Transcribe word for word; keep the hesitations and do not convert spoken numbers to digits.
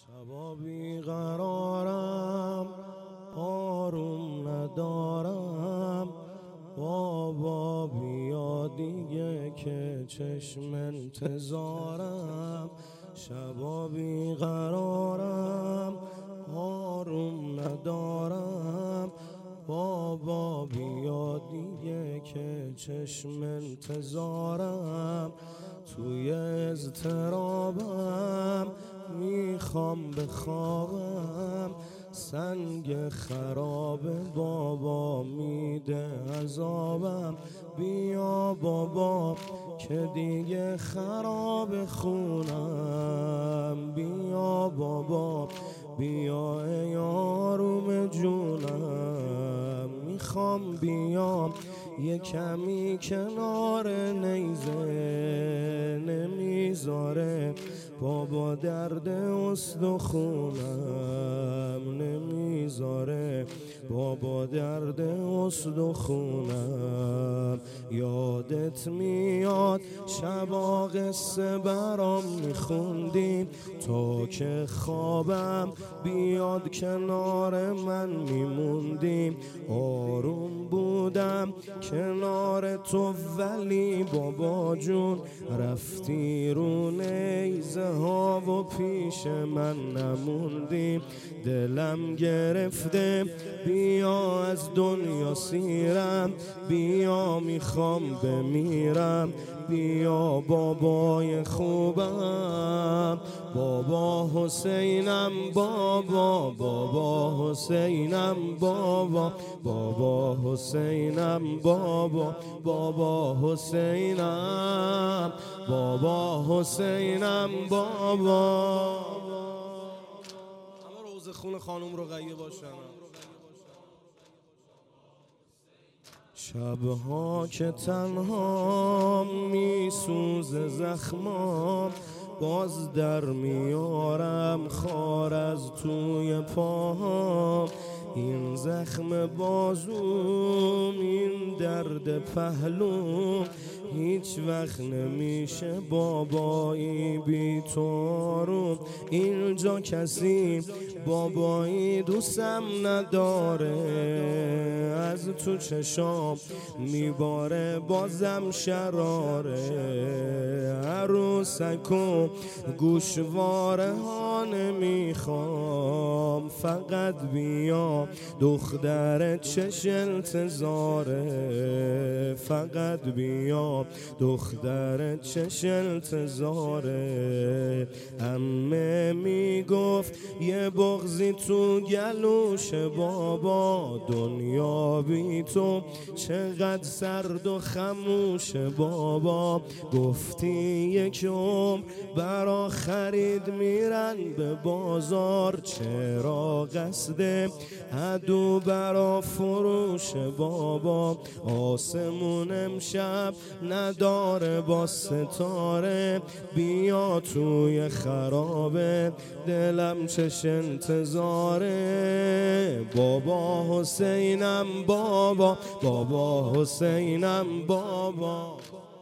شبا بیقرارم آروم ندارم، بابا بیا دیگه که چشم انتظارم. شبا بیقرارم آروم ندارم، بابا بیا دیگه که چشم انتظارم. توی اضطرابم میخوام بخوابم، سنگ خراب بابا میده عذابم. بیا بابا که دیگه خراب خونم، بیا بابا بیا ای آروم جونم. میخوام بیام یه کمی کنار نیزه، نمیذاره بابا درد استخونم، نمیذاره بابا درد استخونم. یادت میاد شبا قصه برام میخوندیم، تا که خوابم بیاد کنار من میموندیم. آروم بودم کنار تو ولی بابا جون رفتی رو نیزه ها و پیش من نموندی. دلم گرفته بیا از دنیا سیرم، بیا میخوام بمیرم، بیا بابای خوبم. بابا حسینم بابا، بابا حسینم بابا، بابا حسینم بابا، بابا حسینم، بابا حسینم بابا. اما روز خون خانوم رقیه باشن. شبها که تنها میسوزه زخمام، باز در میارم خار از توی پاهام. این زخم بازوم، این درد پهلوم، هیچ وقت نمیشه بابایی بی تو آروم. اینجا کسی بابایی دوستم نداره، از تو چشام میباره بازم شراره. عروسک و گوشواره ها نمیخوام، فقط بیا دختر چش انتظاره، فقط بیا دختر چش انتظاره. عمه میگفت یه بغضی تو گلوش بابا، دنیا بی تو چقدر سرد و خموش بابا. گفتی یک عمر برا خرید میرن به بازار، چرا قصد عدو برا فروش بابا. آسمون امشب نداره با ستاره، بیا توی خرابه دلم چش انتظاره. بابا حسینم بابا، بابا حسینم بابا.